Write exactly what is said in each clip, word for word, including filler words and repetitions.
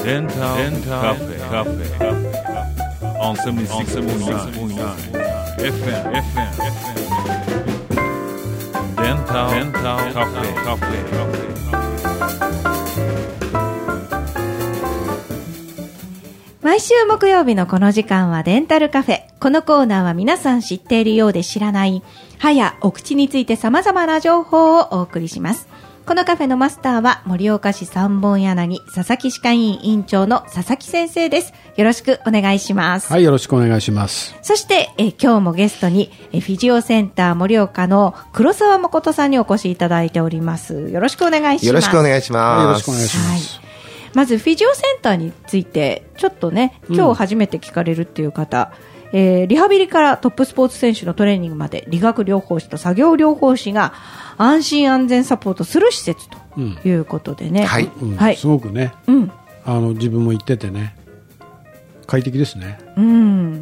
デンタルカフェカフェ on セブンティーシックスポイントナイン エフエム エフエム デンタルカフェカフェ毎週木曜日のこの時間はデンタルカフェ。このコーナーは皆さん知っているようで知らない歯やお口について様々な情報をお送りします。このカフェのマスターは盛岡市三本柳佐々木歯科医院院長の佐々木先生です。よろしくお願いします。 はい、よろしくお願いします。 そしてえ今日もゲストにえフィジオセンター盛岡の黒沢誠さんにお越しいただいております。よろしくお願いします。 よろしくお願いします。 よろしくお願いします。 はい、まずフィジオセンターについてちょっとね、今日初めて聞かれるっていう方、うん、えー、リハビリからトップスポーツ選手のトレーニングまで理学療法士と作業療法士が安心安全サポートする施設ということでね、うん、 はい、 うんはい、 すごくね、うん、あの自分も行っててね快適ですね、 うん、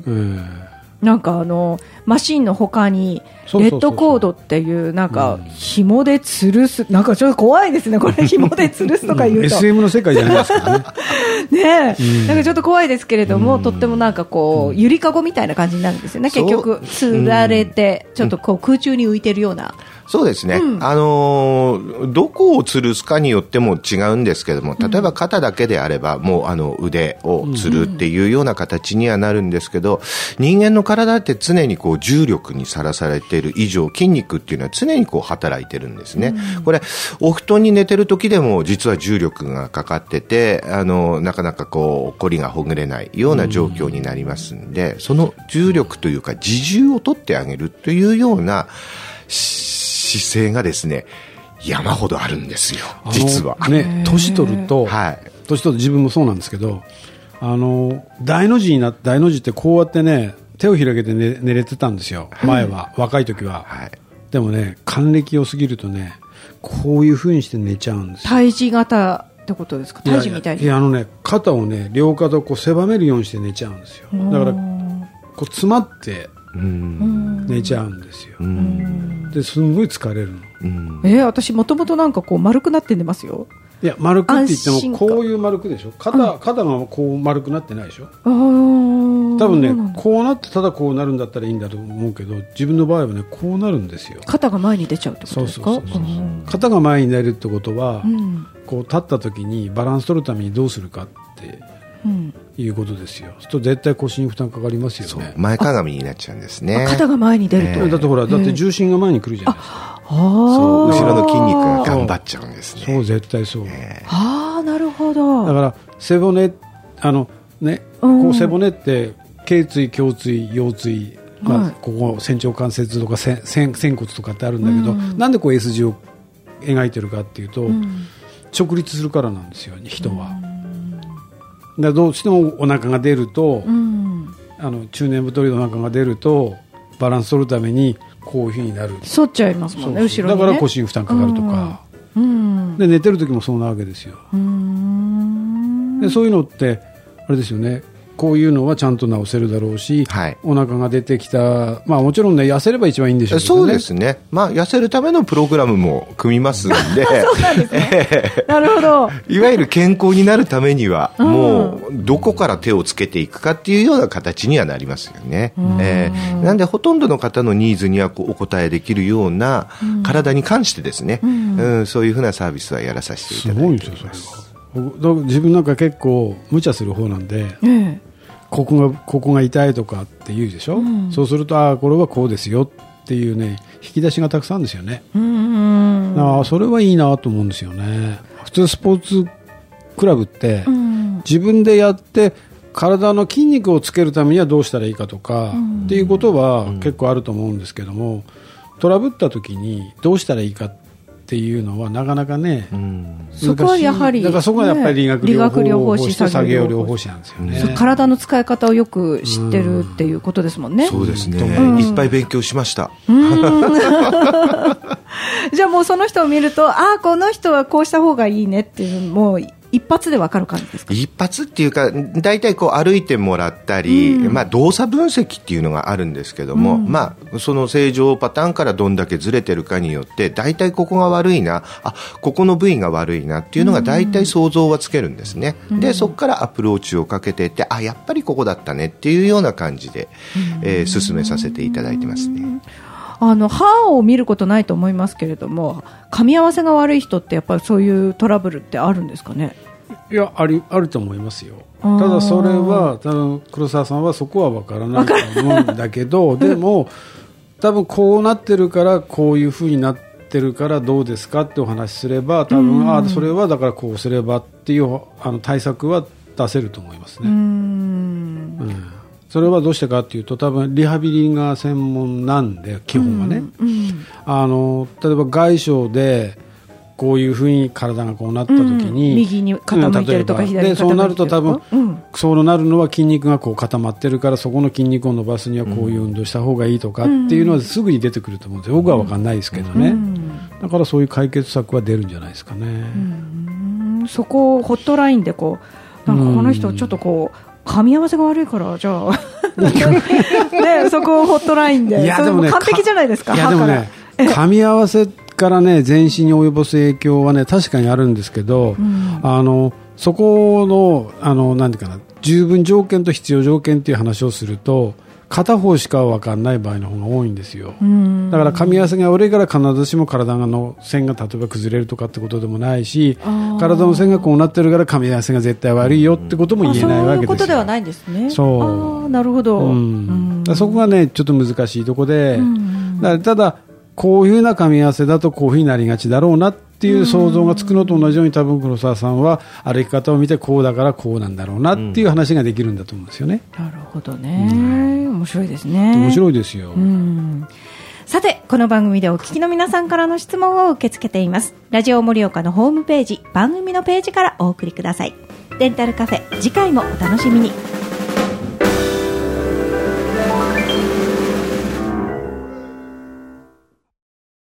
うん、なんかあのマシンの他にレッドコードっていうなんか紐で吊るす、なんかちょっと怖いですねこれ紐で吊るすとか言うと、うん、 エスエム の世界じゃないですかねねえ、うん、なんかちょっと怖いですけれども、うん、とってもなんかこうゆりかごみたいな感じになるんですよね。結局吊られてちょっとこう空中に浮いてるような、 そうですね、うん、あのー、どこを吊るすかによっても違うんですけども、例えば肩だけであればもうあの腕を吊るっていうような形にはなるんですけど、人間の体って常にこう重力にさらされている以上、筋肉っていうのは常にこう働いてるんですね、うん、これお布団に寝てる時でも実は重力がかかってて、あのなかなかこう凝りがほぐれないような状況になりますんで、その重力というか自重を取ってあげるというような姿勢がですね山ほどあるんですよ実はね。年取ると、 はい、 年取ると自分もそうなんですけど、あの大の字になって、大の字ってこうやってね手を開けて 寝, 寝れてたんですよ前は、はい、若い時は、はい、でもね還暦を過ぎるとねこういう風にして寝ちゃうんですよ。 胎児型ってことですか？胎児みたいに。 いやいや、あのね肩をね両肩をこう狭めるようにして寝ちゃうんですよ。だからこう詰まって寝ちゃうんですよ。ですんごい疲れるの。 えー、私もともとなんかこう丸くなって寝ますよ。 いや丸くって言ってもこういう丸くでしょ。 肩, 肩がこう丸くなってないでしょ。 あ多分ねこうなってただこうなるんだったらいいんだと思うけど、自分の場合はねこうなるんですよ。 肩が前に出ちゃうってことですか？そうそうそうそう、うん、肩が前に出るってことは、うん、こう立った時にバランス取るためにどうするかってうん、いうことですよ。そうすると絶対腰に負担かかりますよね。 そう前かがみになっちゃうんですね。 肩が前に出ると、 えー、だってほらだって重心が前に来るじゃないですか。 あそう後ろの筋肉が頑張っちゃうんですね。 そう絶対そう、 えー、ああなるほど。 だから背骨あのね、うん、こう背骨って頸椎胸椎腰椎、まあはい、ここ仙腸関節とか仙仙骨とかってあるんだけど、うん、なんでこう S 字を描いてるかっていうと、うん、直立するからなんですよ人は、うんだどうしてもお腹が出ると、うん、あの中年太りのお腹が出るとバランス取るためにこういう風になる。 反っちゃいますもんね。 そうそう後ろにね。 だから腰に負担かかるとか、うん、で寝てる時もそうなわけですよ。うんでそういうのってあれですよね。こういうのはちゃんと治せるだろうし、はい、お腹が出てきた、まあ、もちろんね痩せれば一番いいんでしょうけどね。 そうですね、まあ、痩せるためのプログラムも組みますんでそうなんですねなるほど。 いわゆる健康になるためにはもうどこから手をつけていくかっていうような形にはなりますよね。えー、なんでほとんどの方のニーズにはお応えできるような体に関してですね、うんうん、そういうふうなサービスはやらさせていただいております。 すごいんですよそれは。自分なんか結構無茶する方なんで、ええここが、ここが痛いとかって言うでしょ、うん、そうするとあこれはこうですよっていうね引き出しがたくさんですよね。うんあそれはいいなと思うんですよね。普通スポーツクラブって、うん、自分でやって体の筋肉をつけるためにはどうしたらいいかとか、うん、っていうことは結構あると思うんですけども、トラブった時にどうしたらいいかっていうのはなかなかね、うん、 そこはやはりだからそこはやっぱり理学療法士と作業療法士なんですよね。 体の使い方をよく知ってるっていうことですもんね。 そうですね、うん、いっぱい勉強しました。 じゃあもうその人を見るとあこの人はこうした方がいいねっていうのも一発で分かる感じですか？ 一発っていうか、大体こう歩いてもらったり、うん、まあ、動作分析っていうのがあるんですけども、うん、まあ、その正常パターンからどんだけずれてるかによって大体ここが悪いな、あ、ここの部位が悪いなっていうのが大体想像はつけるんですね、うん、でそこからアプローチをかけていって、あ、やっぱりここだったねっていうような感じで、うん、えー、進めさせていただいてますね。 あの歯を見ることないと思いますけれども、噛み合わせが悪い人ってやっぱりそういうトラブルってあるんですかね？ いや、あり、あると思いますよ。ただそれは多分黒沢さんはそこは分からないと思うんだけどでも多分こうなってるからこういう風になってるからどうですかってお話しすれば、多分、うん、あ、それはだからこうすればっていうあの対策は出せると思いますね。うん、うん、それはどうしてかっていうと、多分リハビリが専門なんで基本はね、うんうん、あの例えば外傷でこういうふうに体がこうなった時に、うん、 右に傾いてるとか、うん、左に傾いてるとか、でそうなると多分、うん、そうなるのは筋肉がこう固まってるから、そこの筋肉を伸ばすにはこういう運動した方がいいとかっていうのはすぐに出てくると思うんですよ。僕は分かんないですけどね、うん、だからそういう解決策は出るんじゃないですかね、うん、そこをホットラインでこう、なんかこの人ちょっとこう噛み合わせが悪いからじゃあね、そこをホットラインで、いやでもね、完璧じゃないですか。 いやでもね、噛み合わせからね、全身に及ぼす影響はね確かにあるんですけど、うん、あのそこのあのなんていうかな、十分条件と必要条件っていう話をすると、片方しか分かんない場合の方が多いんですよ、うん、だから噛み合わせが悪いから必ずしも体の線が例えば崩れるとかってことでもないし、体の線がこうなってるから噛み合わせが絶対悪いよってことも言えないわけですよ。そういうことではないんですね。そう、あ、なるほど、うん、だそこがねちょっと難しいところで、うん、だただこういうふうな噛み合わせだとこういうふうになりがちだろうなっていう想像がつくのと同じように、多分黒沢さんは歩き方を見てこうだからこうなんだろうなっていう話ができるんだと思うんですよね、うん、なるほどね、うん、面白いですね。面白いですよ、うん、さてこの番組でお聞きの皆さんからの質問を受け付けています。ラジオ盛岡のホームページ、番組のページからお送りください。デンタルカフェ、次回もお楽しみに。